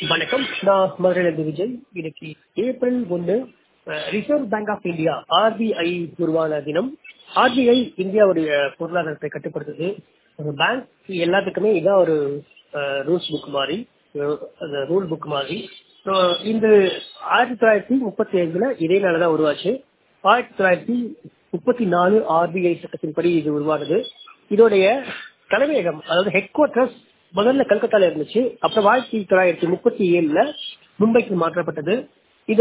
வணக்கம். நான் மதுரையிலிருந்து விஜய். இன்னைக்கு April 1 reserve bank of India RBI உருவான தினம். RBI இந்தியாவுடைய பொருளாதாரத்தை கட்டுப்படுத்துது. பேங்க் எல்லாத்துக்குமே இதான் ஒரு ரூல்ஸ் புக் மாதிரி, ரூல் புக் மாதிரி. இந்த 1935 இதே நாளதான் உருவாச்சு. 1934 RBI சட்டத்தின்படி இது உருவானது. இதோடைய தலைமையகம், அதாவது ஹெட் குவார்டர்ஸ் முதல்ல கல்கத்தால இருந்துச்சு. அப்புறம் 1937 மும்பைக்கு மாற்றப்பட்டது. இது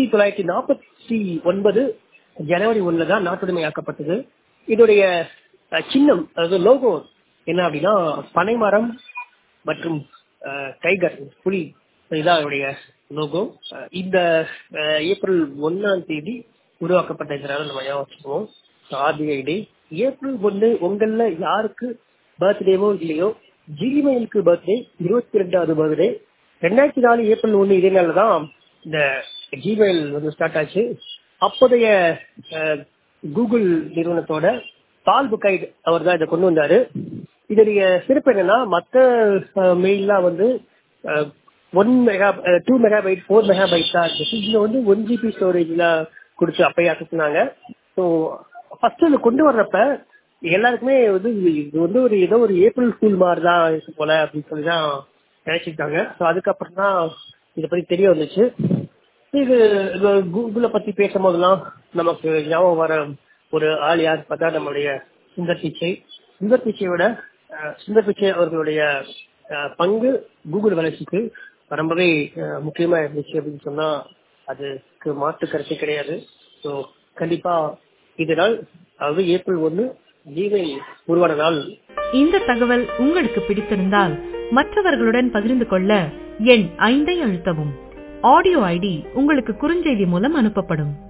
1949 ஜனவரி 1 தான் நாட்டுடைமையாக்கப்பட்டது. இதோடைய சின்னம், அதாவது லோகோ என்ன அப்படின்னா பனைமரம் மற்றும் டைகர், புலி, இதுதான் அதோடைய லோகோ. இந்த ஏப்ரல் 1 உருவாக்கப்பட்ட இதனால நம்ம வச்சுக்குவோம் RBI டே. ஏப்ரல் 1 உங்கள யாருக்கு பர்த்டேவோ இல்லையோ, ஜிமெயிலுக்கு பர்த்டே 22வது பர்த்டே. 2004 ஏப்ரல் 1 இதே நாள் தான் இந்த ஜிமெயில் ஸ்டார்ட் ஆச்சு. அப்போதைய கூகுள் நிறுவனத்தோட பால் புக்கைட் அவர் தான் இதை கொண்டு வந்தாரு. இதோடைய சிறப்பு என்னன்னா, மற்ற மெயில்லாம் 1 மெகா 2 மெகாபைட் 4 மெகாபைட் தான் இருந்துச்சு. இதுல 1 GB ஸ்டோரேஜ்ல கொடுத்து அப்பயே அசத்துனாங்க. ஸோ ஃபர்ஸ்ட் இது கொண்டு வர்றப்ப எல்லாருக்குமே இது ஒரு ஏதோ ஒரு ஏப்ரல் ஃபூல் மாதிரி தான் இருக்கு போல அப்படின்னு சொல்லி தான் நினைச்சிருக்காங்க. ஸோ அதுக்கப்புறம் தான் இதை பத்தி தெரிய வந்துச்சு. இது கூகுளை பத்தி பேசும் போதெல்லாம் நமக்கு ஞாபகம் வர ஒரு ஆள் யார் பார்த்தா நம்மளுடைய சுந்தர் பிச்சை. சுந்தர் பிச்சை அவர்களுடைய பங்கு கூகுள் வளர்ச்சிக்கு ரொம்பவே முக்கியமா இருந்துச்சு அப்படின்னு சொன்னா அதுக்கு மாற்று கருத்து கிடையாது. ஸோ கண்டிப்பா இது நாள், அதாவது ஏப்ரல் 1 ஜிமெயில் உருவான நாள். இந்த தகவல் உங்களுக்கு பிடித்திருந்தால் மற்றவர்களுடன் பகிர்ந்து கொள்ள எண் 5 அழுத்தவும். ஆடியோ ஐடி உங்களுக்கு குறுஞ்செய்தி மூலம் அனுப்பப்படும்.